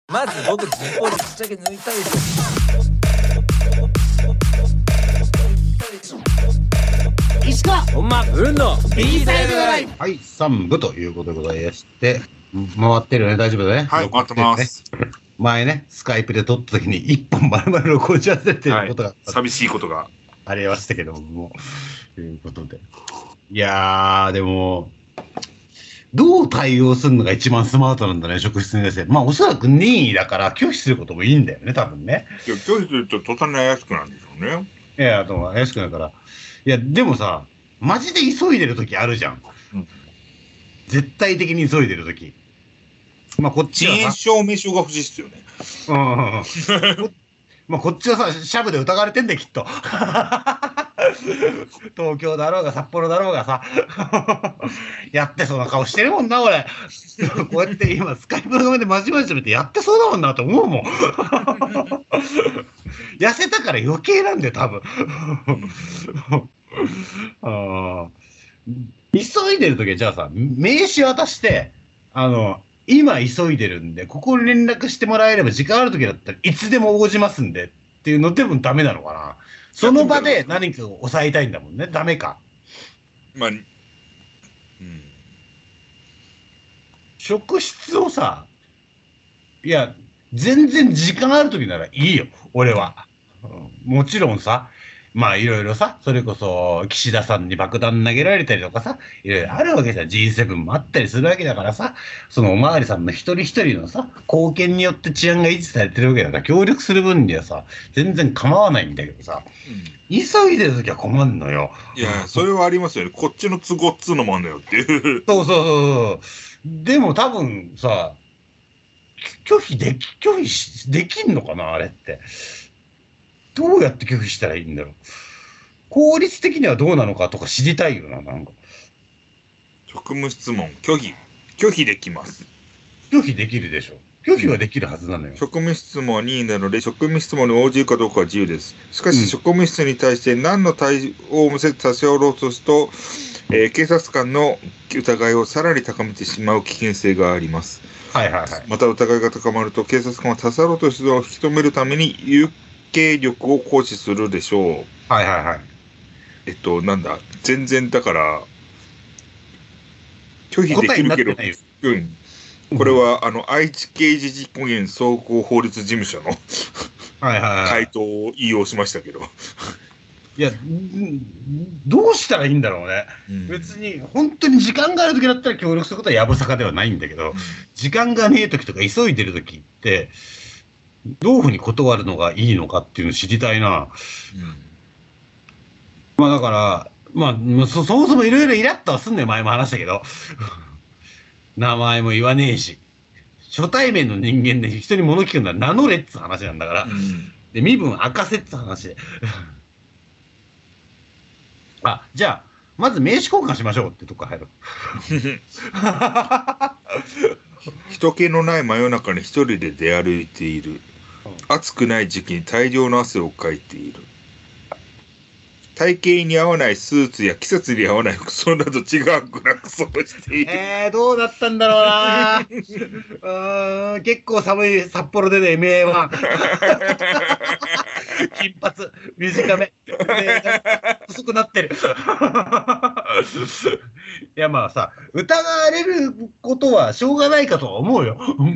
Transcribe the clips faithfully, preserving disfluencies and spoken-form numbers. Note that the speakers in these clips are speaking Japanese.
まず僕ズボンぶっちゃけ抜いたでしょ。石川本間ブルンの B サイドライブ。 はい、さん部ということでございまして、回ってるよね、大丈夫だね。 はい、回ってます。 前ね、スカイプで撮った時に一本丸々録音しちゃってっていうことが、はい、 寂しいことがありましたけども、ということで。いやー、でも、どう対応するのが一番スマートなんだね、職質に対して。まあ、おそらく任意だから拒否することもいいんだよね、多分ね。 いや、拒否すると途端に怪しくなるんでしょうね。 いや、あと怪しくなるから。いや、でもさ、マジで急いでる時あるじゃん。うん、絶対的に急いでる時。まあ、こっちはさ。 人証明書が欲しいっすよね。 うん。まあ、こっちはさ、シャブで疑われてんだよ、きっと。東京だろうが、札幌だろうがさ。やってそうな顔してるもんな、俺。こうやって今、スカイプの画面でまじまじと見てやってそうだもんなと思うもん。痩せたから余計なんだよ、多分。あ急いでるときは、じゃあさ、名刺渡して、あの、今急いでるんで、ここに連絡してもらえれば時間あるときだったらいつでも応じますんでっていうのでもダメなのかな。その場で何かを抑えたいんだもんね。ダメか。 まあ、うん。 職質をさ、いや、全然時間あるときならいいよ、俺は。うん、もちろんさ、まあいろいろさ、それこそ岸田さんに爆弾投げられたりとかさ、いろいろあるわけじゃん。ジーセブン もあったりするわけだからさ、そのおまわりさんの一人一人のさ、貢献によって治安が維持されてるわけだから、協力する分にはさ、全然構わないんだけどさ、うん、急いでるときは困るのよ。 いや、それはありますよね。こっちの都合っつうのもあんのよっていう。 そうそうそうそう。でも多分さ、拒否でき、拒否し、できんのかなあれって。どうやって拒否したらいいんだろう。効率的にはどうなのかとか知りたいよな、なんか。 職務質問、拒否。拒否できます。 拒否できるでしょ。拒否はできるはずなのよ。うん、 職務質問は任意なので、職務質問に応じるかどうかは自由です。しかし、うん、職務質に対して何の対応を差し下ろうとすると、えー、警察官の疑いをさらに高めてしまう危険性があります。 はいはいはい。 また疑いが高まると、警察官は他者ろうとするのを引き止めるために有形力を行使するでしょう。 はいはいはい。 えっと、なんだ、全然だから、拒否できるけど、うん。これは、うん、あの、愛知刑事事故原総合法律事務所のはいはい、はい、回答を引用しましたけど。 いや、どうしたらいいんだろうね。うん、別に、本当に時間があるときだったら協力することはやぶさかではないんだけど、うん、時間がねえときとか急いでるときって、どういうふうに断るのがいいのかっていうのを知りたいな。うん、まあだから、まあ、そ, そもそもいろいろイラッとはすんのよ、前も話したけど。名前も言わねえし。初対面の人間で人に物聞くんだら名乗れっつう話なんだから。うん、で、身分明かせっつう話で。あ、じゃあ、まず名刺交換しましょうってとこ入る。 人気のない真夜中に一人で出歩いている。暑くない時期に大量の汗をかいている。体型に合わないスーツや季節に合わない服装など違うくな服装をしている。 えー、どうだったんだろうなうーん、結構寒い札幌でね、エムエーワン。金髪、短め。薄くなってる。いや、まあさ、疑われることはしょうがないかとは思うよ。うん、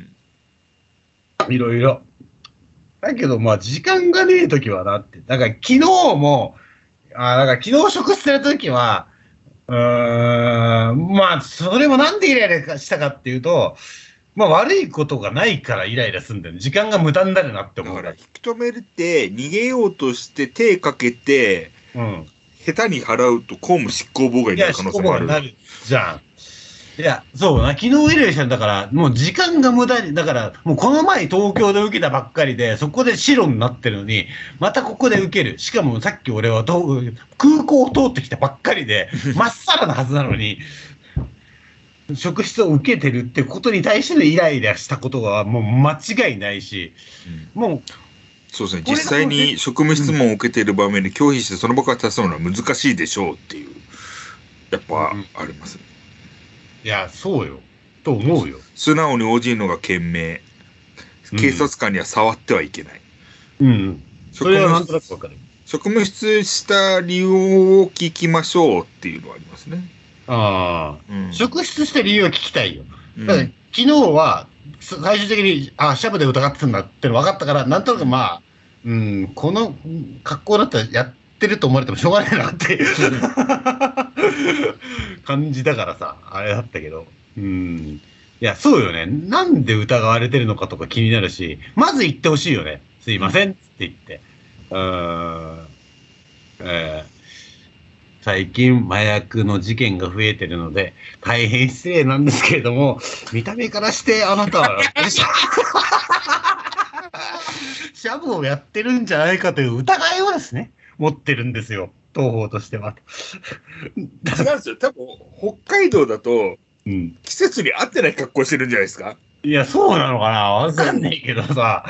いろいろ。だけど、まあ、時間がねえときはなって。だから、昨日も、あだから昨日食されたときは、うーん、まあ、それもなんでイライラしたかっていうと、まあ、悪いことがないからイライラするんだよね。時間が無駄になるなって思う。 だから、引き止めるって、逃げようとして手かけて、うん、下手に払うと公務執行妨害になる可能性もある。 いや、執行妨害になるじゃん。いや、そうな。昨日イライラしたんだから、もう時間が無駄に、だから、もうこの前東京で受けたばっかりで、そこで白になってるのに、またここで受ける。しかもさっき俺は空港を通ってきたばっかりで、まっさらなはずなのに、職質を受けてるってことに対してのイライラしたことはもう間違いないし、うん、もう、 そうですね。実際に職務質問を受けている場面で拒否してその場から立つのは難しいでしょうっていう、やっぱありますね。 いや、そうよ。と思うよ。 素直に応じるのが賢明。 警察官には触ってはいけない。 うん。それはなんとなくわかる。 職務質した理由を聞きましょうっていうのはありますね。 ああ、うん、職質した理由は聞きたいよ。 うん、 だから昨日は最終的に、あ、シャブで疑ってたんだっての分かったから、なんとなくまあ、うん、この格好だったらやってると思われてもしょうがないなっていう感じだからさ、あれだったけど。うん。いや、そうよね。なんで疑われてるのかとか気になるし、まず言ってほしいよね。すいませんって言って。うーん。えー、最近麻薬の事件が増えてるので大変失礼なんですけれども、見た目からしてあなたはシャブをやってるんじゃないかという疑いをですね、持ってるんですよ、当方としては。 違うんですよ。多分北海道だと、 うん、 季節に合ってない格好してるんじゃないですか。 いや、そうなのかな、わかんないけどさ。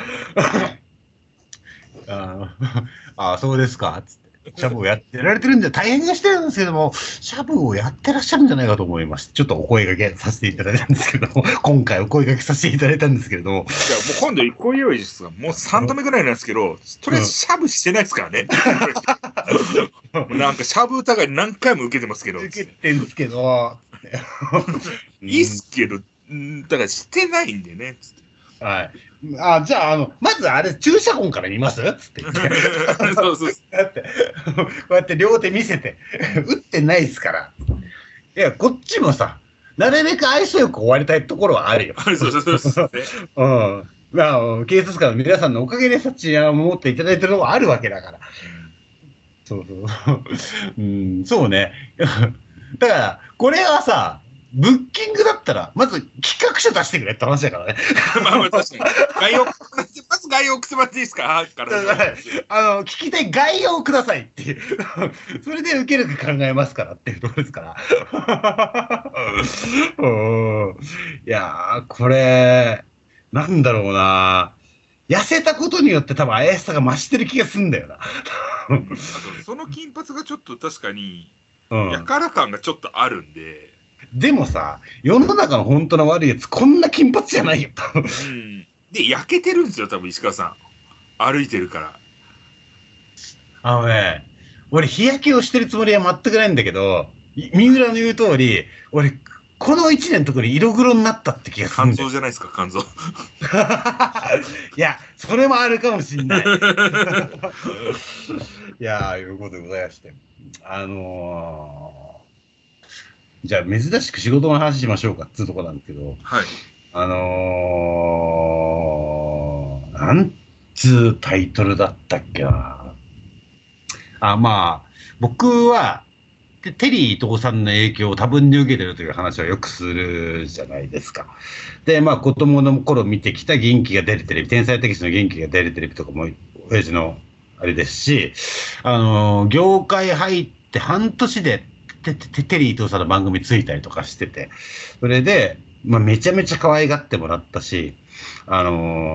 ああ、そうですかつって。シャブをやってられてるんで大変にしてるんですけども、シャブをやってらっしゃるんじゃないかと思いまして、ちょっとお声掛けさせていただいたんですけども、今回お声掛けさせていただいたんですけれども。 いや、もう今度一個用意ですが、もうさんどめぐらいなんですけど、とりあえずシャブしてないですからね。うん、なんかシャブ疑い何回も受けてますけど。 受けてんですけど。 いいっすけど、だからしてないんでね、つって。 はい。あ、じゃあ、あの、まずあれ、注射痕から見ますつって言って。 そうそう。 だって、こうやって両手見せて、打ってないですから。いや、こっちもさ、なるべく愛想よく終わりたいところはあるよ。 そうそうそう。 うん。まあ、警察官の皆さんのおかげでそちらを守っていただいてるのはあるわけだから。そうそう。うん、そうね。だから、これはさ、ブッキングだったら、まず企画書出してくれって話だからね。 まあまあ確かに。概要、まず概要送ってもらっていいですかからあの、聞きたい概要をくださいっていう。それで受けるか考えますからっていうところですから。いやー、これ、なんだろうな。痩せたことによって多分怪しさが増してる気がするんだよな。 その金髪がちょっと確かに、やから感がちょっとあるんで。 でもさ、世の中の本当の悪いやつ、こんな金髪じゃないよ。 うん。で、焼けてるんですよ、多分石川さん。歩いてるから。 あのね、俺日焼けをしてるつもりは全くないんだけど、三浦の言う通り、俺、この一年のところに色黒になったって気がするんだよ。 肝臓じゃないですか、肝臓。いや、それもあるかもしんない。いやー、いうことでございまして。あのー、じゃあ珍しく仕事の話しましょうかっていうところなんですけど、 はい。 あのー、なんつうタイトルだったっけな。あ、まあ、僕は、テリー伊藤さんの影響を多分に受けてるという話はよくするじゃないですか。で、まあ、子供の頃見てきた元気が出るテレビ、天才的の元気が出るテレビとかも、親父のあれですし、あのー、業界入って半年でテ、テ、テリー伊藤さんの番組ついたりとかしてて、それで、まあ、めちゃめちゃ可愛がってもらったし、あ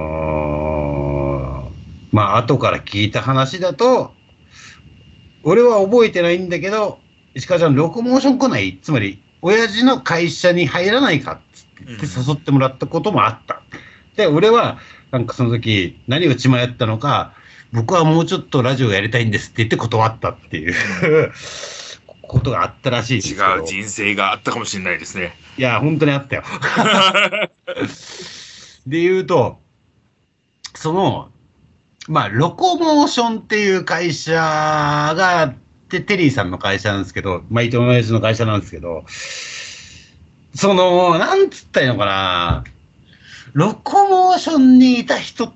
のー、まあ、後から聞いた話だと、俺は覚えてないんだけど、石川ちゃん、ロコモーション来ない？つまり、親父の会社に入らないかって言って誘ってもらったこともあった。で、俺は、なんかその時、何を血迷ったのか、僕はもうちょっとラジオやりたいんですって言って断ったっていうことがあったらしいですけど。 違う人生があったかもしれないですね。 いや、本当にあったよ。で言うと、その、まあ、ロコモーションっていう会社が、で、テリーさんの会社なんですけど、まあ、伊藤の親父の会社なんですけど、その、なんつったらいいのかな、ロコモーションにいた人って、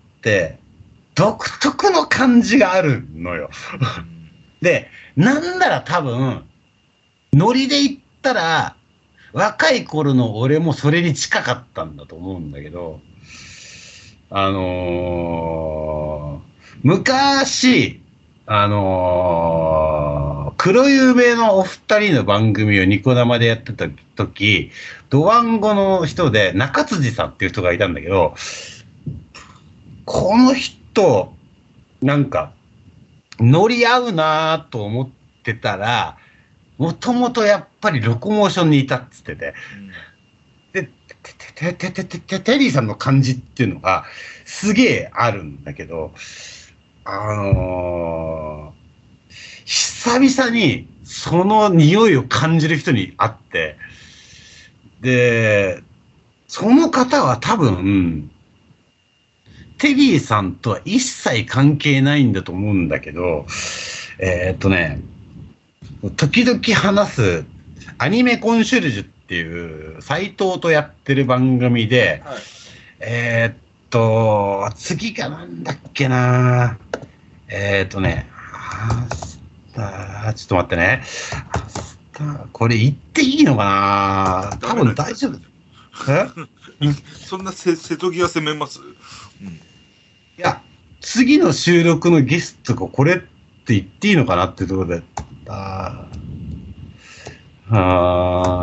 独特の感じがあるのよ。で、なんなら多分、ノリで言ったら、若い頃の俺もそれに近かったんだと思うんだけど、あのー、昔、あのー、黒夢のお二人の番組をニコ生でやってた時、ドワンゴの人で中辻さんっていう人がいたんだけど、この人、なんか、乗り合うなぁと思ってたら、もともとやっぱりロコモーションにいたっつってて、で、 て、て、て、て、て、て、テリーさんの感じっていうのが、すげえあるんだけど、あのー、久々にその匂いを感じる人に会って、で、その方は多分、テリーさんとは一切関係ないんだと思うんだけど、えー、っとね、時々話すアニメコンシェルジュっていう斎藤とやってる番組で、はい、えー、っと、次がなんだっけなえー、っとね、あちょっと待ってね。これ言っていいのかな多分大丈夫。えそんなせ瀬戸際攻めます、うん、 いや、次の収録のゲストがこれって言っていいのかなっていうところで。ああ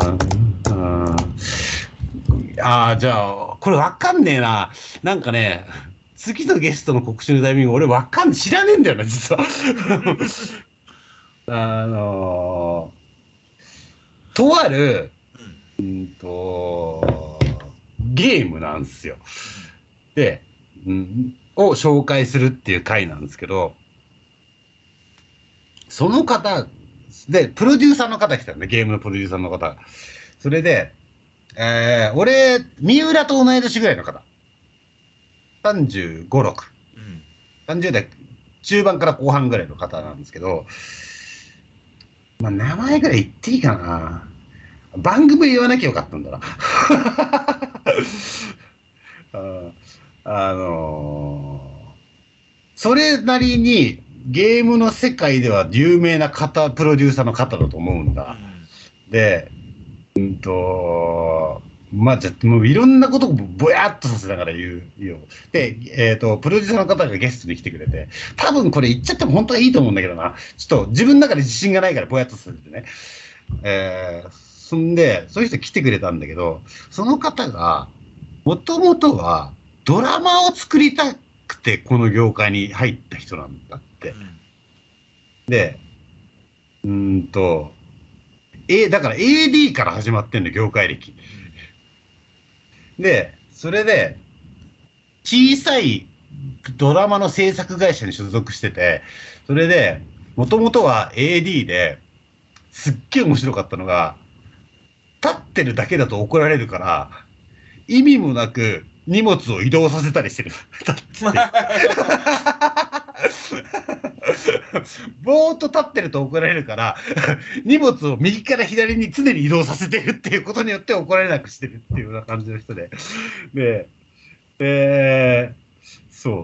あ、じゃあ、これわかんねえな。なんかね、次のゲストの告知のタイミング俺わかん、知らねえんだよな、実は。あのー、とある、うんと、ゲームなんですよ。で、うん、を紹介するっていう回なんですけど、その方、で、プロデューサーの方来たよね、ゲームのプロデューサーの方。それで、えー、俺、三浦と同い年ぐらいの方。さんじゅうご、ろく。うん、さんじゅう代中盤から後半ぐらいの方なんですけど、まあ、名前ぐらい言っていいかな。番組言わなきゃよかったんだな。あ, あのー、それなりにゲームの世界では有名な方、プロデューサーの方だと思うんだ。うん、で、うんと、まあ、じゃもういろんなことをぼやっとさせながら言う。言うで、えっ、ー、と、プロデューサーの方がゲストに来てくれて、多分これ言っちゃっても本当はいいと思うんだけどな。ちょっと自分の中で自信がないからぼやっとさせてね。えー、そんで、そういう人来てくれたんだけど、その方が、もともとはドラマを作りたくてこの業界に入った人なんだって。うん、で、うーんと、えだから エーディー から始まってんの、業界歴。で、それで、小さいドラマの制作会社に所属してて、それで、もともとは エーディー で、すっげえ面白かったのが、立ってるだけだと怒られるから、意味もなく荷物を移動させたりしてる。ぼーっと立ってると怒られるから、荷物を右から左に常に移動させてるっていうことによって怒られなくしてるっていうような感じの人で。で、えー、そう。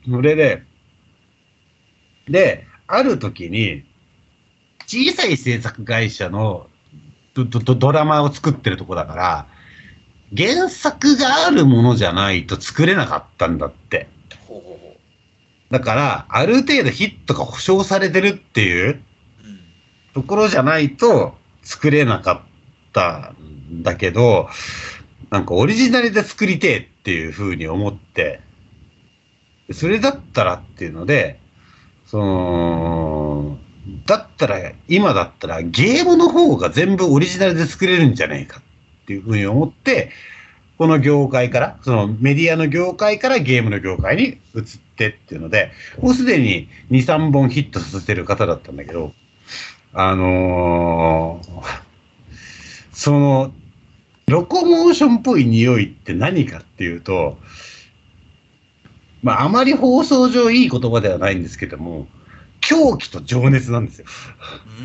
それで、で、ある時に、小さい制作会社のド, ド, ドラマを作ってるとこだから、原作があるものじゃないと作れなかったんだって。ほうほうほう。だから、ある程度ヒットが保証されてるっていうところじゃないと作れなかったんだけど、なんかオリジナルで作りてえっていう風に思って、それだったらっていうので、その、だったら、今だったらゲームの方が全部オリジナルで作れるんじゃないかっていうふうに思って、この業界から、そのメディアの業界からゲームの業界に移ってっていうので、もうすでにに、さんぼんヒットさせてる方だったんだけど、あのー、その、ロコモーションっぽい匂いって何かっていうと、まあ、あまり放送上いい言葉ではないんですけども、狂気と情熱なんですよ。うん。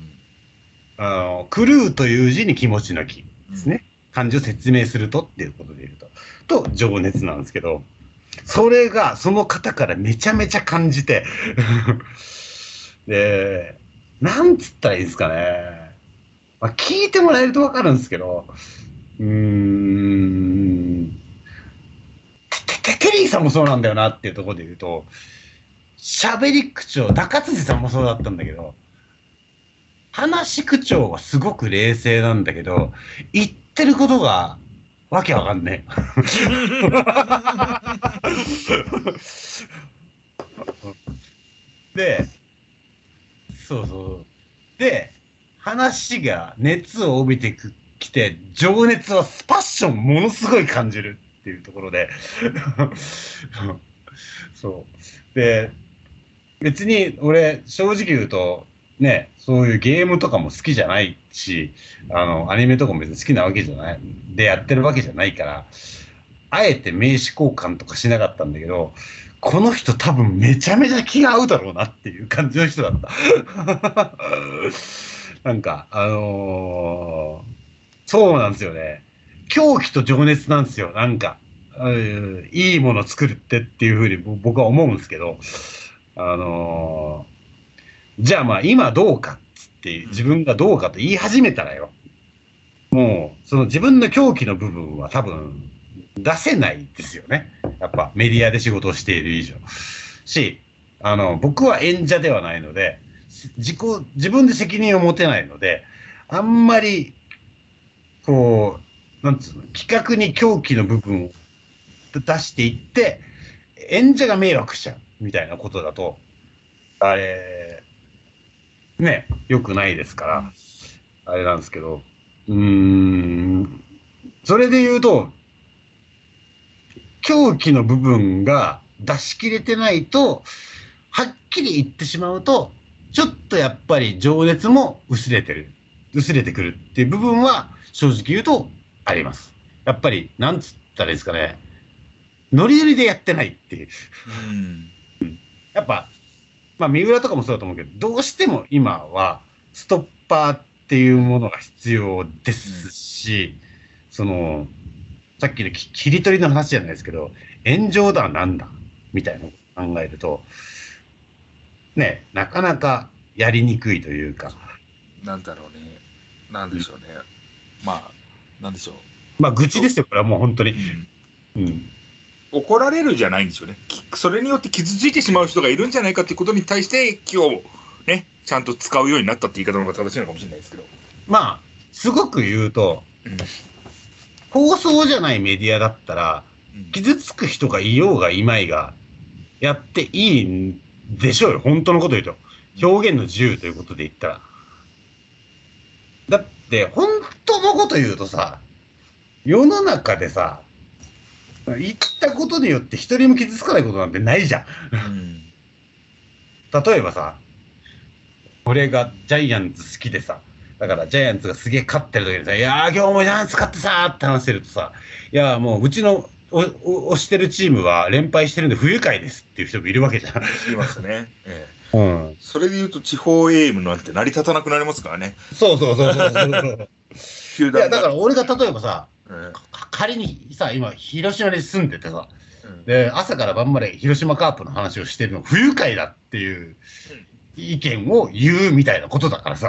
あの、狂うという字に気持ちの気ですね。うん、漢字を説明するとっていうことで言うと。と、情熱なんですけど、それがその方からめちゃめちゃ感じて、で、なんつったらいいですかね。まあ、聞いてもらえるとわかるんですけど、うーん、テ, テリーさんもそうなんだよなっていうところで言うと、喋り口調、高辻さんもそうだったんだけど、話口調はすごく冷静なんだけど、言ってることがわけわかんねえ。で、そうそう。で、話が熱を帯びてく来て、情熱はパッションものすごい感じるっていうところで、そう。で、別に俺、正直言うと、ね、そういうゲームとかも好きじゃないし、あの、アニメとかも別に好きなわけじゃない、でやってるわけじゃないから、あえて名刺交換とかしなかったんだけど、この人多分めちゃめちゃ気が合うだろうなっていう感じの人だった。なんか、あのー、そうなんですよね。狂気と情熱なんですよ。なんか、いいものを作るってっていうふうに僕は思うんですけど、あのー、じゃあまあ今どうかっつって自分がどうかと言い始めたらよ、もうその自分の狂気の部分は多分出せないですよね。やっぱメディアで仕事をしている以上。し、あの、僕は演者ではないので、自己、自分で責任を持てないので、あんまり、こう、なんつうの、企画に狂気の部分を出していって、演者が迷惑しちゃうみたいなことだと、あれ、ね、良くないですから、あれなんですけど、うーん、それで言うと、狂気の部分が出し切れてないと、はっきり言ってしまうと、ちょっとやっぱり情熱も薄れてる、薄れてくるっていう部分は正直言うとあります。やっぱり、なんつったらいいですかね、ノリノリでやってないっていう。うん、やっぱ、まあ三浦とかもそうだと思うけど、どうしても今はストッパーっていうものが必要ですし、うん、その、さっきの切り取りの話じゃないですけど、炎上だなんだみたいなのを考えると、ね、なかなかやりにくいというか。 なんだろうね。なんでしょうね。うん、まあ、なんでしょう。 まあ、愚痴ですよ、これはもう本当に。うん。うん、 怒られるじゃないんですよね。それによって傷ついてしまう人がいるんじゃないかっていうことに対して、今日、ね、ちゃんと使うようになったって言い方の方が正しいのかもしれないですけど。 まあ、すごく言うと、うん放送じゃないメディアだったら、傷つく人がいようがいまいが、やっていいんでしょうよ。本当のこと言うと。表現の自由ということで言ったら。だって、本当のこと言うとさ、世の中でさ、言ったことによって一人も傷つかないことなんてないじゃん。うん、例えばさ、俺がジャイアンツ好きでさ、だからジャイアンツがすげえ勝ってる時にさ、いやー今日もジャイアンツ勝ってさーって話してるとさ、いやーもううちの推してるチームは連敗してるんで不愉快ですっていう人もいるわけじゃん。 いますね。ええ、うん。それで言うと地方エームなんて成り立たなくなりますからね。 そうそうそうそうそうそう。いやだから俺が例えばさ、うん、仮にさ、今広島に住んでてさ、うん、で朝から晩まで広島カープの話をしてるの不愉快だっていう意見を言うみたいなことだからさ。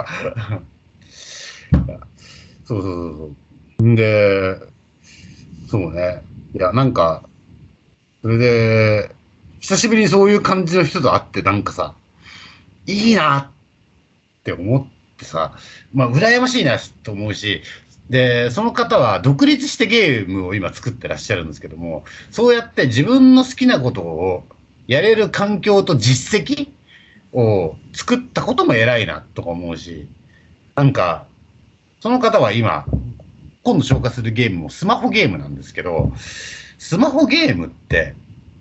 そうそうそうそう。んで、そうね。いや、なんか、それで、久しぶりにそういう感じの人と会って、なんかさ、いいなって思ってさ、まあ、羨ましいなと思うし、で、その方は独立してゲームを今作ってらっしゃるんですけども、そうやって自分の好きなことをやれる環境と実績を作ったことも偉いなとか思うし、なんか、その方は今、今度紹介するゲームもスマホゲームなんですけど、スマホゲームって、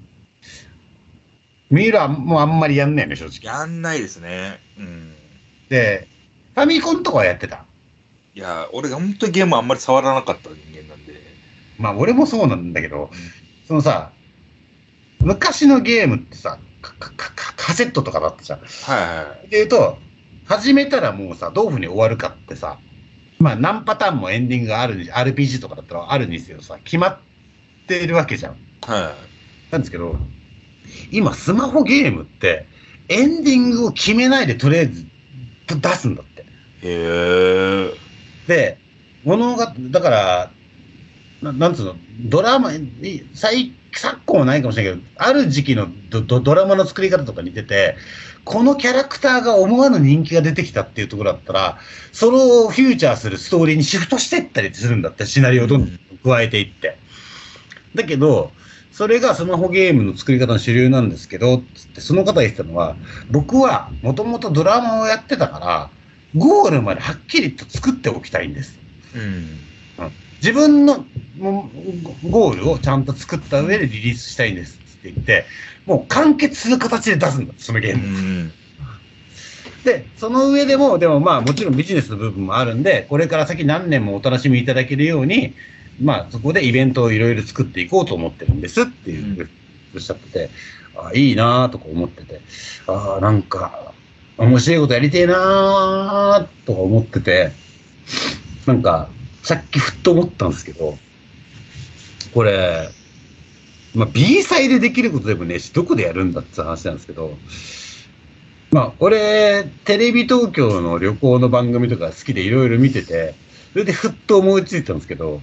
三浦もあんまりやんないの、正直。 やんないですね。うん。 で、ファミコンとかはやってた。 いや、俺本当にゲームあんまり触らなかった人間なんで。 まあ俺もそうなんだけど、うん、そのさ、昔のゲームってさ、カ, カ, カ, カセットとかだったじゃん。 はいはい。 で言うと、始めたらもうさ、どういうふうに終わるかってさ、まあ何パターンもエンディングがある、アールピージー とかだったらあるんですよさ、決まってるわけじゃん。 はい。 なんですけど、今スマホゲームってエンディングを決めないでとりあえず出すんだって。 へえ。 で、物が、だから、な, なんつうの、ドラマ、最、昨今はないかもしれないけど、ある時期の ド, ド, ドラマの作り方とか似てて、このキャラクターが思わぬ人気が出てきたっていうところだったら、それをフューチャーするストーリーにシフトしていったりするんだって、シナリオをどんどん加えていって。だけど、それがスマホゲームの作り方の主流なんですけど、つってその方が言ってたのは、僕はもともとドラマをやってたから、ゴールまではっきりと作っておきたいんです。 うんうん自分のゴールをちゃんと作った上でリリースしたいんですって言って、もう完結する形で出すんだ、そのゲーム。うん、で、その上でも、でもまあもちろんビジネスの部分もあるんで、これから先何年もお楽しみいただけるように、まあそこでイベントをいろいろ作っていこうと思ってるんですっていう、おっしゃってて、あいいなぁとか思ってて、ああ、なんか面白いことやりてえなぁとか思ってて、なんか、さっきふっと思ったんですけど、これ、まあ、B 祭でできることでもねえし、どこでやるんだって話なんですけど、まあ、俺、テレビ東京の旅行の番組とか好きでいろいろ見てて、それでふっと思いついたんですけど、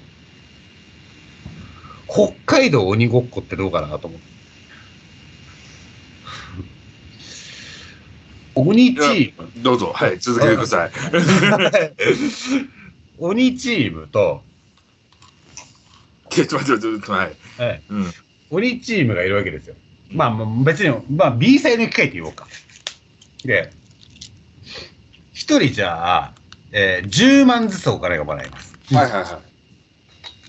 北海道鬼ごっこってどうかなと思って。鬼チーム。 どうぞ、はい、続けてください。 鬼チームと、 ちょっと待って、ちょっと待って、 はい、うん。鬼チームがいるわけですよ。まあ、別に、まあ、B 祭の機会って言おうか。で、一人じゃあ、えー、じゅうまんずつお金がもらえます。 はいはいはい。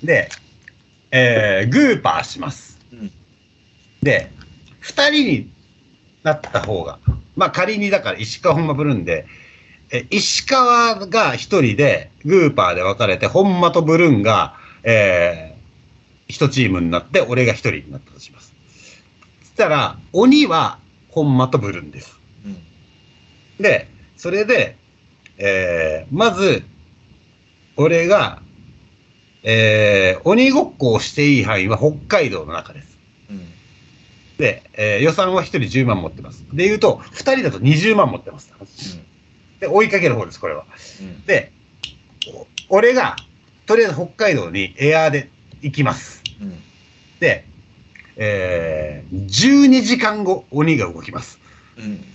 で、えー、グーパーします。うん、で、二人になった方が、まあ仮にだから石川本間ブルーンで、え石川が一人でグーパーで分かれて、本間とブルーンが、えー、一チームになって、俺が一人になったとします。そしたら、鬼は本間とブルーンです。うん、で、それで、えー、まず、俺が、えー、鬼ごっこをしていい範囲は北海道の中です。うん、で、えー、予算は一人じゅうまん持ってます。で言うと、二人だとにじゅうまん持ってます。うん、で、追いかける方です、これは。うん、で、俺が、とりあえず北海道にエアーで行きます。うん、で、えー、じゅうにじかんご、鬼が動きます。うんうん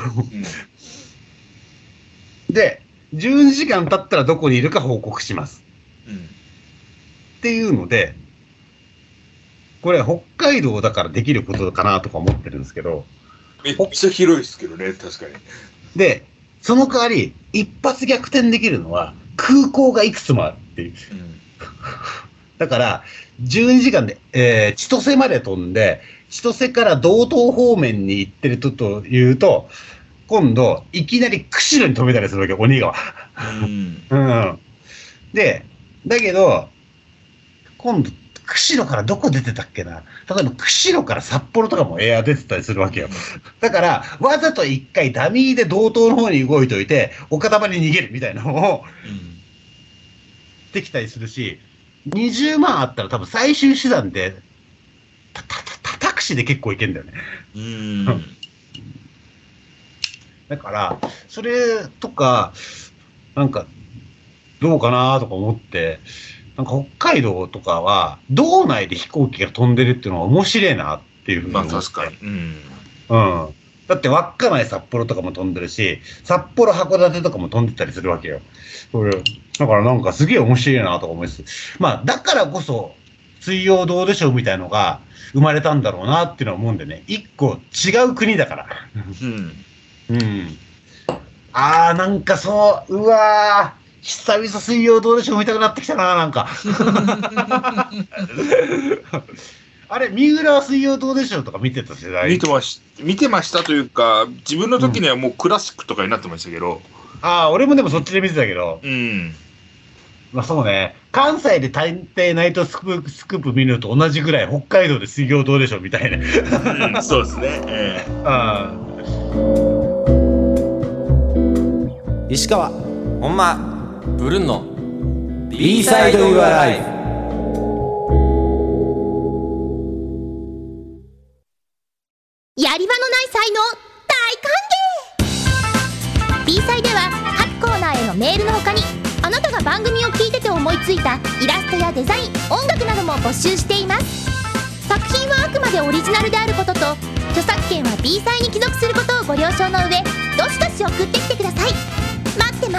で、じゅうにじかん経ったらどこにいるか報告します。うん、っていうので、これ北海道だからできることかなとか思ってるんですけど。 めっちゃ広いですけどね、確かに。 で、その代わり、一発逆転できるのは空港がいくつもあるっていう。うん、だから、じゅうにじかんで、えー、千歳まで飛んで、千歳から道東方面に行ってるとというと、今度、いきなり釧路に飛べたりするわけ、鬼が。うん。うん。で、だけど、今度、釧路からどこ出てたっけな。例えば、釧路から札幌とかもエア出てたりするわけよ。だから、わざと一回ダミーで道東の方に動いといて、岡田場に逃げるみたいなのを、うん、できたりするし、にじゅうまんあったら多分最終手段で、た、た、た、タクシーで結構行けんだよね。うん。だから、それとか、なんか、どうかなとか思って、なんか北海道とかは、道内で飛行機が飛んでるっていうのは面白いなっていうふうに思って。 まあ確かに。うん。 うん。だって稚内札幌とかも飛んでるし、札幌函館とかも飛んでたりするわけよ。それだからなんかすげえ面白いなとか思います。まあ、だからこそ、水曜どうでしょうみたいのが生まれたんだろうなっていうのは思うんでね。一個違う国だから。うん。うん。あー、なんかそう、うわー、久々水曜どうでしょう見たくなってきたな、なんか。あれ、三浦は水曜どうでしょうとか見てた世代？ 見てまし、見てましたというか、自分の時にはもうクラシックとかになってましたけど。うん、 あー、俺もでもそっちで見てたけど。うん。まあそうね、関西で大抵ナイトスクープ、スクープ見るのと同じぐらい、北海道で水曜どうでしょうみたいな。 うん、そうですね。えー、あ石川、本間、ブルンの B サイド Your Life。 やり場のない才能大歓迎。 B サイでは各コーナーへのメールの他に、あなたが番組を聞いてて思いついたイラストやデザイン、音楽なども募集しています。作品はあくまでオリジナルであることと、著作権は B サイに帰属することをご了承の上、どしどし送ってきてください。待ってます。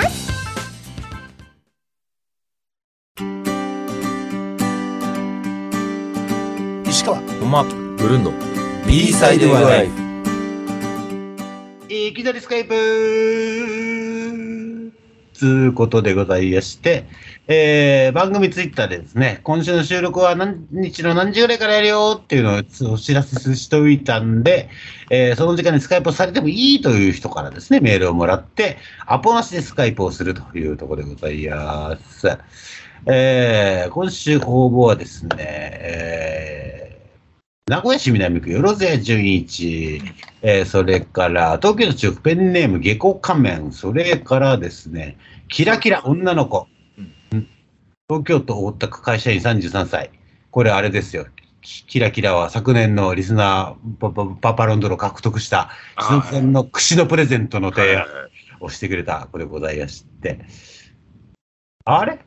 石川、本間、ブルンの B サイド Your Life。 いきなりスカイプ。 つうことでございまして、えー、番組ツイッターでですね、今週の収録は何日の何時ぐらいからやるよっていうのをお知らせしておいたんで、えー、その時間にスカイプをされてもいいという人からですね、メールをもらって、アポなしでスカイプをするというところでございます。えー、今週応募はですね、えー、名古屋市南区よろずや純一、えー、それから東京都中区ペンネーム下校仮面、それからですね、キラキラ女の子、うん、東京都大田区会社員さんじゅうさんさい、これあれですよ、キラキラは昨年のリスナー パ, パ, パ, パロンドルを獲得した篠木さんの串のプレゼントの提案をしてくれた子でございまして、あれ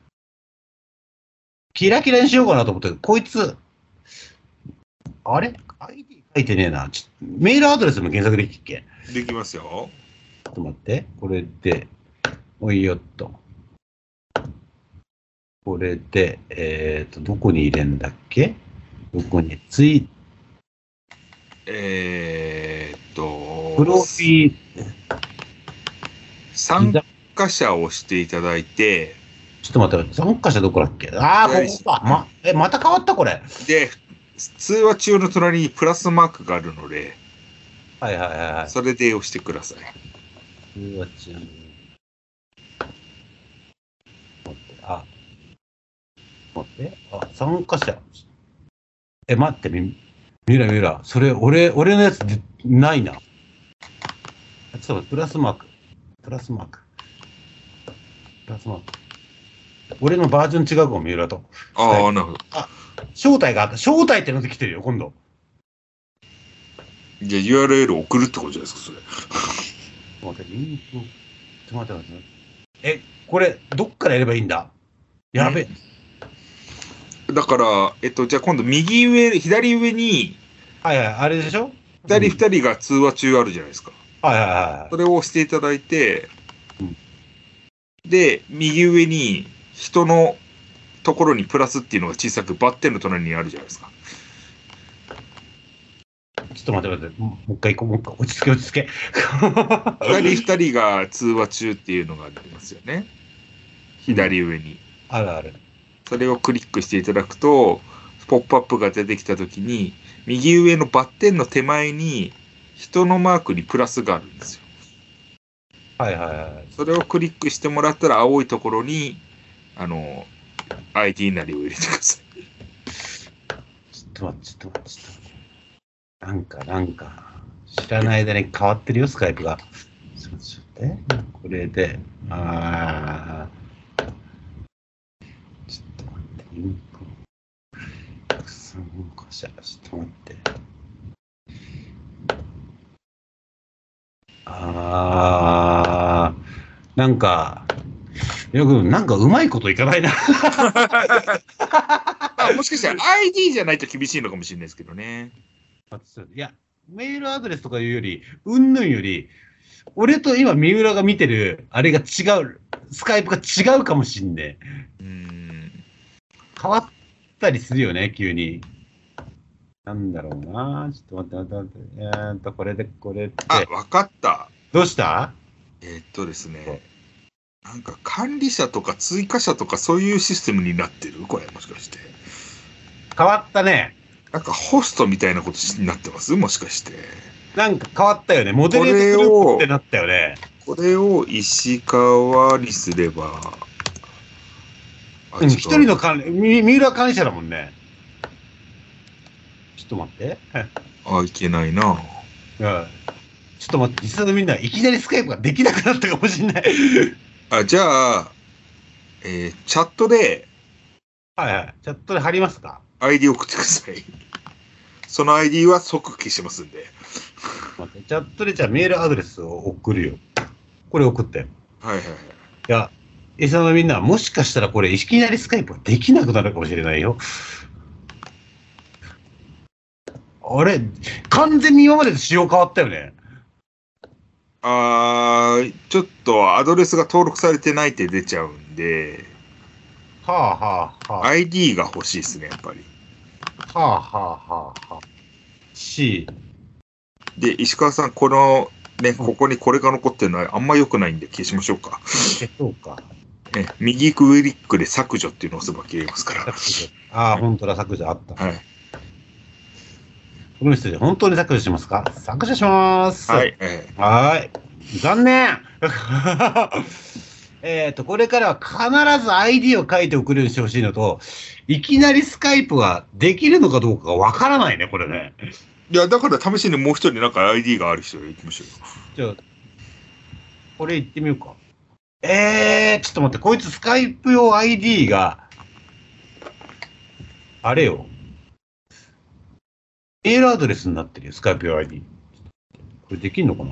キラキラにしようかなと思って、こいつ、あれ アイディー 書いてねえな。ちメールアドレスも検索できっけ？ できますよ。 ちょっと待って。これで、おいよっと。これで、えっと、どこに入れんだっけ？どこについ、 えーっと、 プロフィール。 参加者を押していただいて、 ちょっと待って、参加者どこだっけ？ああ、ここか。ま、え、また変わったこれ。 で、通話中の隣にプラスマークがあるので、 はいはいはいはい。 それで押してください。 通話中。待って、あ、待って、あ、参加者。え、待って、み、みらみら、それ、俺、俺のやつでないな。ちょっと待って、プラスマーク。プラスマーク。プラスマーク。俺のバージョン違うかも、三浦と。 ああ、なるほど。 あ、招待があった。招待ってので来てるよ、今度。 じゃあ ユーアールエル 送るってことじゃないですか、それ。 待って、リンク。ちょっと待って待って。え、これ、どっからやればいいんだ？やべ。 だから、えっと、じゃあ今度右上、左上に、 はいはい、あれでしょ？ 二人二人が通話中あるじゃないですか。 はいはいはい。 それを押していただいて、 うん、で、 右上に人のところにプラスっていうのが小さくバッテンの隣にあるじゃないですか。 ちょっと待って待って、もう一回行こう、もう一回落ち着け落ち着け。 二人二人が通話中っていうのがありますよね。左上に。 あるある。 それをクリックしていただくと、ポップアップが出てきたときに、右上のバッテンの手前に人のマークにプラスがあるんですよ。 はいはいはい。 それをクリックしてもらったら青いところに、あの、アイディー なりを入れてください。 ちょっと待って、ちょっと待って、ちょっと待って。なんか、なんか、知らない間に変わってるよ、スカイプが。ちょっと待って、これで、あー、ちょっと待って、インプ参加者、ちょっと待って。あー、なんか、よく、なんかうまいこといかないな。 あ、もしかしたら アイディー じゃないと厳しいのかもしれないですけどね。 いや、メールアドレスとかいうより、うんぬんより、俺と今、三浦が見てる、あれが違う、スカイプが違うかもしんねえ。 うーん。 変わったりするよね、急に。なんだろうな。ちょっと待って待って待って。えーっと、これで、これって。 あ、わかった。 どうした？ えーっとですね。なんか管理者とか追加者とかそういうシステムになってる？これ、もしかして。 変わったね。 なんかホストみたいなことになってます？もしかして。 なんか変わったよね。モデレートグループってなったよね。 これを石川にすれば。 うん、一人の管理、み三浦管理者だもんね。ちょっと待って。 あ、いけないな。 うん。ちょっと待って、実際のみんないきなりスカイプができなくなったかもしれない。 あ、じゃあ、えー、チャットで。 はいはい。チャットで貼りますか？ アイディー 送ってください。その アイディー は即消しますんで。 待って、チャットでじゃあメールアドレスを送るよ。これ送って。 はいはいはい。 いや、エサのみんな、もしかしたらこれ、いきなりスカイプができなくなるかもしれないよ。あれ、完全に今までと仕様変わったよね。 あー、ちょっとアドレスが登録されてないって出ちゃうんで、 はあはあはあ。 アイディー が欲しいですね、やっぱり。 はあはあはあはあ。C。 で、石川さん、この、ね、ここにこれが残ってるのはあんま良くないんで消しましょうか。 そうか。 ね、右クリックで削除っていうのを押せば消えますから。 ああ、本当だ、削除あった。 はい。 この人で本当に削除しますか？削除します。 はい。えー、はい。残念えっと、これからは必ず アイディー を書いて送るようにしてほしいのと、いきなりスカイプができるのかどうかがわからないね、これね。 いや、だから試しにもう一人なんか アイディー がある人で行きましょうよ。じゃあ、これ行ってみようか。えー、ちょっと待って、こいつスカイプ用 アイディー が、あれよ。メールアドレスになってるよ、スカイプ用 アイディー。これできんのかな？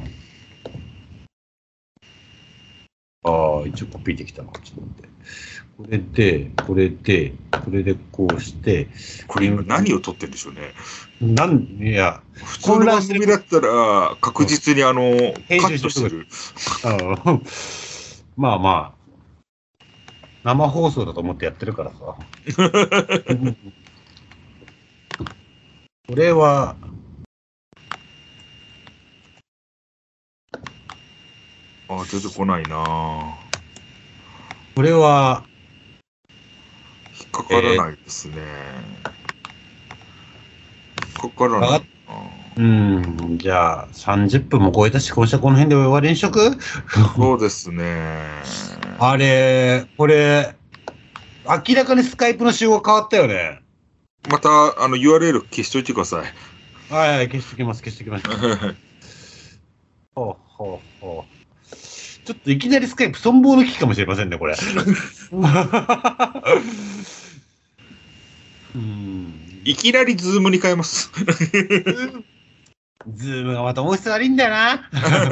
ああ、一応コピーできたな。ちょっと待って。これで、これで、これでこうして、 これ今何を撮ってるんでしょうね。 なん、いや、 普通の番組だったら確実にあの、 編カ集してくットしてる。 あまあまあ、生放送だと思ってやってるからさ。これは、 あ、出てこないな。 これは、 引っかからないですね。引っかからないな。 うん、じゃあ、さんじゅっぷんも超えたし、今週はこの辺で終わりにしとく？ そうですね。 あれ、これ、明らかにスカイプの仕様が変わったよね。 また、あの、ユーアールエル 消しといてください。 はいはい、消しときます、消しときます。ほうほうほう。ちょっといきなりスカイプ存亡の危機かもしれませんね、これ。うん、 いきなりズームに変えます。 ズームがまた音質悪いんだよな。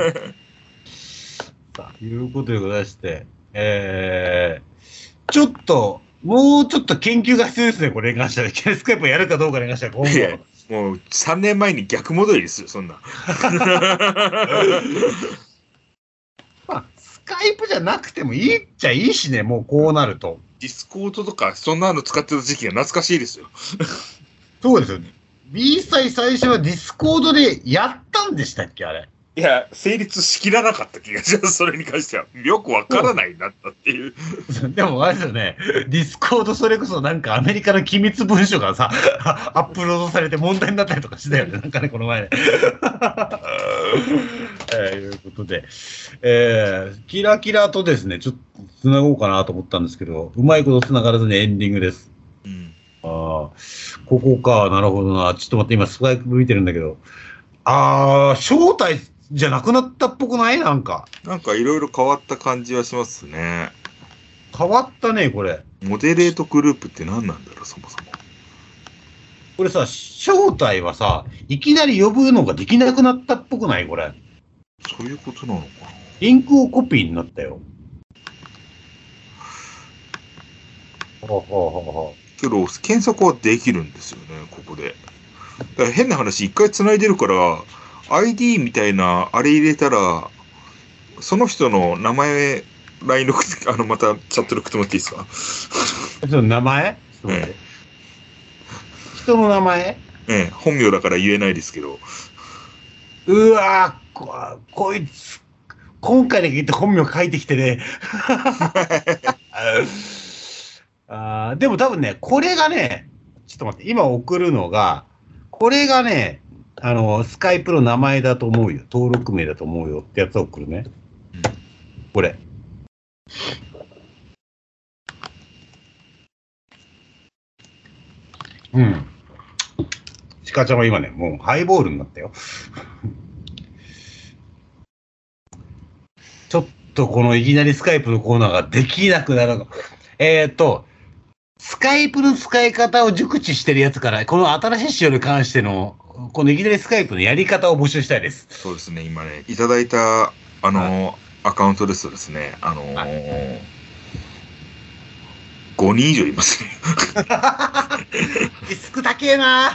さあ、いうことでございまして、えー、ちょっと、もうちょっと研究が必要ですね、これに関しては。いきなりスカイプをやるかどうかに関しては、今後。 いやもうさんねんまえに逆戻りですよ、そんな。 まあ、スカイプじゃなくてもいいっちゃいいしね、もうこうなると。 ディスコードとか、そんなの使ってた時期が懐かしいですよ。 そうですよね。B 祭最初はディスコードでやったんでしたっけ、あれ。 いや、成立しきらなかった気がします、それに関しては。よくわからないなったっていう。 でも、あれですよね、ディスコードそれこそなんかアメリカの機密文書がさ、アップロードされて問題になったりとかしたよね、なんかね、この前ね。えー、いうことで、えー、キラキラとですね、ちょっと繋ごうかなと思ったんですけど、うまいこと繋がらずにエンディングです。うん、ああ、ここか、なるほどな。ちょっと待って、今スカイプ見てるんだけど、ああ、正体じゃなくなったっぽくない？なんか。 なんかいろいろ変わった感じはしますね。 変わったね、これ。 モデレートグループって何なんだろう、そもそも。 これさ、正体はさ、いきなり呼ぶのができなくなったっぽくない？これ。 そういうことなのかな。 リンクをコピーになったよ。ほうほうほうほう。 けど、検索はできるんですよね、ここで。だから変な話、一回繋いでるから、アイディー みたいな、あれ入れたら、その人の名前、ライン の、あの、またチャットで送ってもらっていいですか？ その名前？ええ、人の名前？ ええ、本名だから言えないですけど。 うわぁ、こ、こいつ、今回だけ言って本名書いてきてね。あでも多分ね、これがね、ちょっと待って、今送るのが、これがね、あの、スカイプの名前だと思うよ。登録名だと思うよってやつを送るね。うん、これ。うん。シカちゃんは今ね、もうハイボールになったよ。ちょっとこのいきなりスカイプのコーナーができなくなるの。えっと、スカイプの使い方を熟知してるやつから、この新しい仕様に関しての、このいきなりスカイプのやり方を募集したいです。 そうですね、今ね、いただいた、あの、はい、アカウントですとですね、あのーはい、ごにん以上いますね。 リスク高えな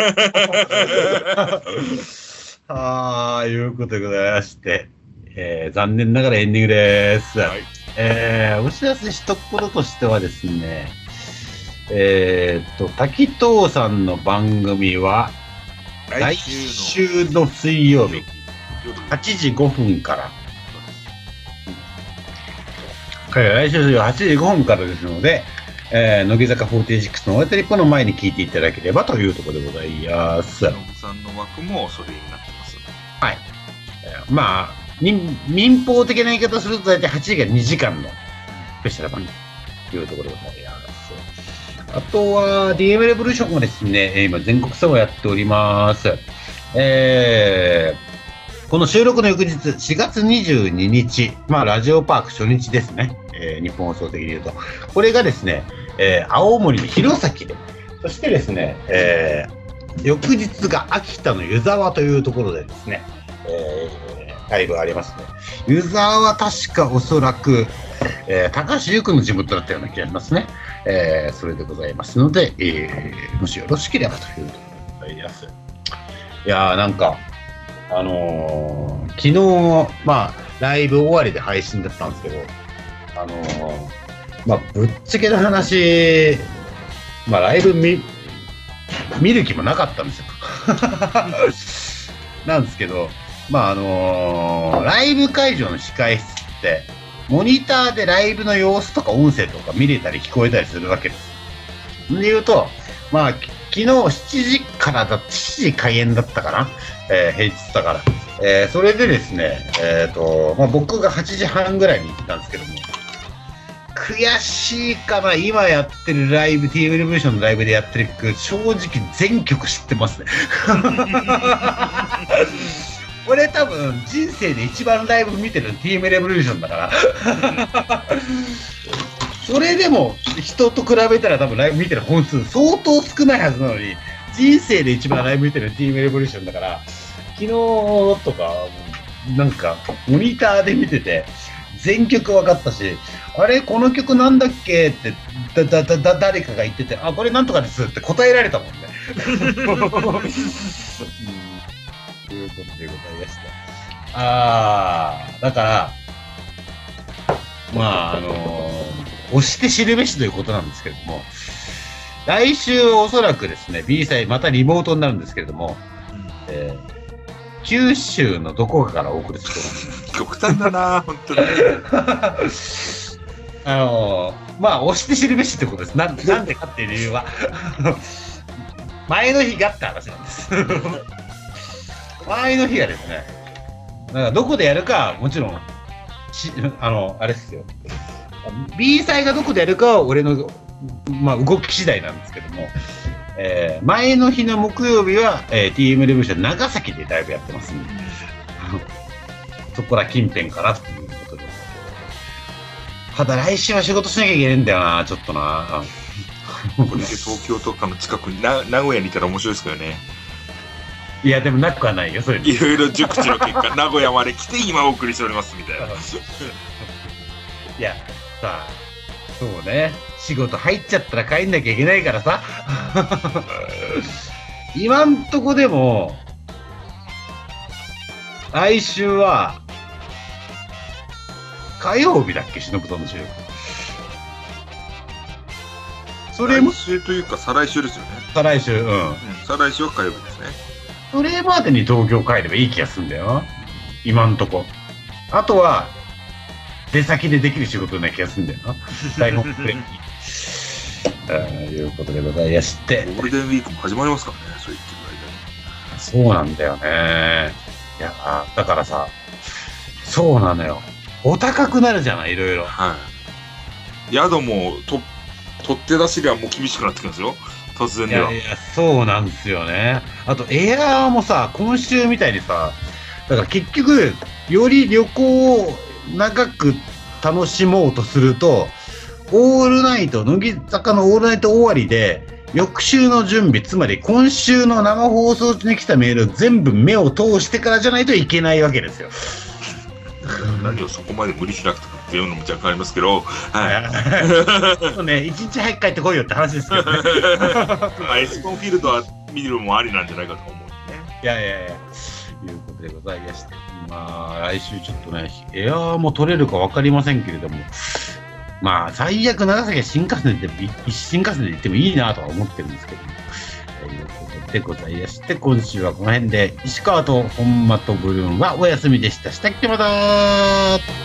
ああ、いうことでございまして、えー、残念ながらエンディングです。はい、えー、お知らせ一言としてはですね、えー、っと、滝藤さんの番組は、来週の水曜日、はちじごふんから。 来週はちじごふんからですので、えー、乃木坂フォーティシックスのオーテリッポの前に聞いていただければというところでございます。 ノブさんの枠もそれになってます。 はい。えー、まあ民、民放的な言い方すると大体はちじがにじかんのスペシャル版というところでございます。あとは ディーエム レボリューションもですね、今全国ツアーをやっております。えー、この収録の翌日、しがつにじゅうににち、まあラジオパーク初日ですね。えー、日本放送的に言うと。これがですね、えー、青森の弘前で、そしてですね、えー、翌日が秋田の湯沢というところでですね、えー、ライブがありますね。湯沢は確かおそらく、えー、高橋優君の地元だったような気がしますね。えー、それでございますので、えー、もしよろしければというところでございます。いやーなんか、あのー、昨日、まあ、ライブ終わりで配信だったんですけど、あのー、まあ、ぶっちゃけの話、まあ、ライブ見、見る気もなかったんですよ。なんですけど、まあ、あのー、ライブ会場の控室って、モニターでライブの様子とか音声とか見れたり聞こえたりするわけです。で言うと、まあ、昨日しちじからだ、しちじ開演だったかな、えー、平日だから。えー、それでですね、えっと、まあ、僕がはちじはんぐらいに行ったんですけども、悔しいかな、今やってるライブ、ティーエム レボリューションのライブでやってる曲、正直全曲知ってますね。俺多分人生で一番ライブ見てるの ティーエム レボリューションだからそれでも人と比べたら多分ライブ見てる本数相当少ないはずなのに、人生で一番ライブ見てる ティーエム レボリューションだから、昨日とかなんかモニターで見てて全曲分かったし、あれこの曲なんだっけってだだだだ誰かが言ってて、あこれなんとかですって答えられたもんね。ということでございました。あー、だから、まあ、あのー、押して知るべしということなんですけれども、来週おそらくですね、B 祭、またリモートになるんですけれども、えー、九州のどこかからお送りすると思います。 極端だな、本当に。 あのー、まあ、押して知るべしってことです。な, なんでかっていう理由は、前の日がって話なんです。前の日がですね、だからどこでやるかもちろんしあのあれですよ。B 祭がどこでやるかは俺のまあ動き次第なんですけども、えー、前の日の木曜日は、えー、ティーエム レボリューション長崎でライブやってますんで、そこら近辺からということで。ただ来週は仕事しなきゃいけないんだよな、ちょっとな。 これで東京とかの近くにな名古屋にいたら面白いですけどね。 いやでもなくはないよ、それいろいろ熟知の結果名古屋まで来て今お送りしておりますみたいな。いやさあそうね、仕事入っちゃったら帰んなきゃいけないからさ今んとこでも来週は火曜日だっけ、しのぶさんの収録。 それも来週というか再来週ですよね。 再来週、うん、うん、 再来週は火曜日ですね。 それまでに東京帰ればいい気がするんだよな、今んとこ。あとは出先でできる仕事な気がするんだよな、台本プレイということでございまして、 ゴールデンウィークも始まりますからね、そう言ってる間に。そうなんだよね。いやだからさ、そうなのよ、お高くなるじゃない、いろいろ。 はい。宿もと取って出しではもう厳しくなってくるんですよ、突然では。 いやいや、そうなんですよね。あとエアーもさ、今週みたいにさ、だから結局より旅行を長く楽しもうとすると、オールナイト、乃木坂のオールナイト終わりで翌週の準備、つまり今週の生放送中に来たメールを全部目を通してからじゃないといけないわけですよ。 何をそこまで無理しなくてもっていうのも若干ありますけど、はい。 そうね、一日早く帰ってこいよって話ですけどね。 エスコンフィールドは見るのもありなんじゃないかと思うんでね。 いやいやいや、いうことでございまして、まあ来週ちょっとね、エアーも取れるか分かりませんけれども、まあ最悪長崎は新幹線で新幹線で行ってもいいなとは思ってるんですけども、ということでございまして、今週はこの辺で石川と本間とブルーンはお休みでした。したっけまたー。